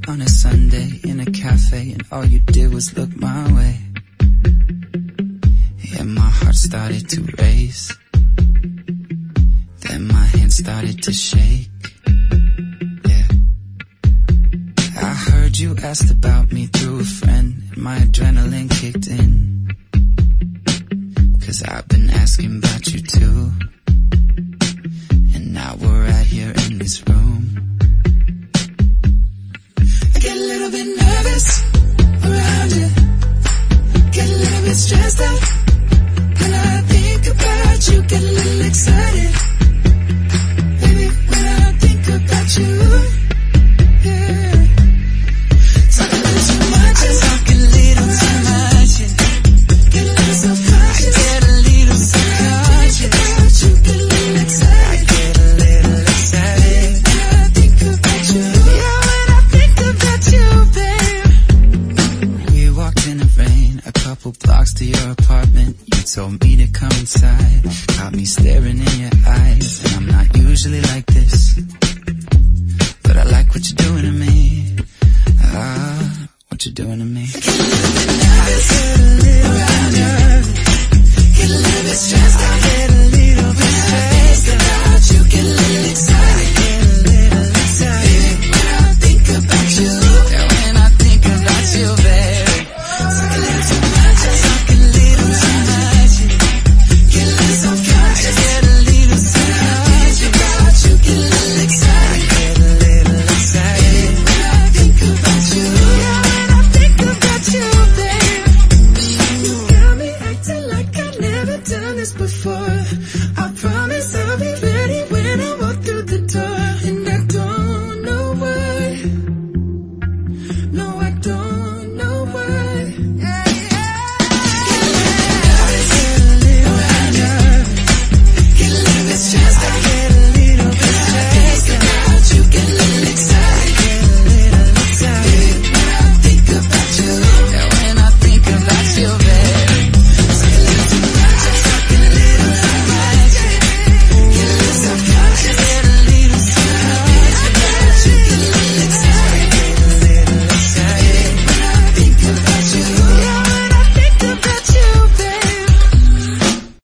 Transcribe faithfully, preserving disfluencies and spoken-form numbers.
on a Sunday in a cafe, and all you did was look my way. Yeah, my heart started to race. Then my hands started to shake. Yeah. I heard you asked about me through a friend, and my adrenaline kicked in. 'Cause I've been asking about you too. And now we're right here in this room. I get a little bit nervous around you. Get a little bit stressed out when I think about you. Get a little excited, baby, when I think about you. Yeah. Talk a little too much. I talk a little too much. Get a little self-conscious. I get a little self-conscious. You get a little excited. I get a little excited when I think about you. Yeah, when I think about you, babe. We walked in the rain, a couple blocks to your apartment. You told me to come inside. Caught me staring in your eyes, and I'm not usually like this, but I like what you're doing to me. Ah, what you're doing to me. Get a little bit nervous, get a little nervous, get a little bit stressed out, get a little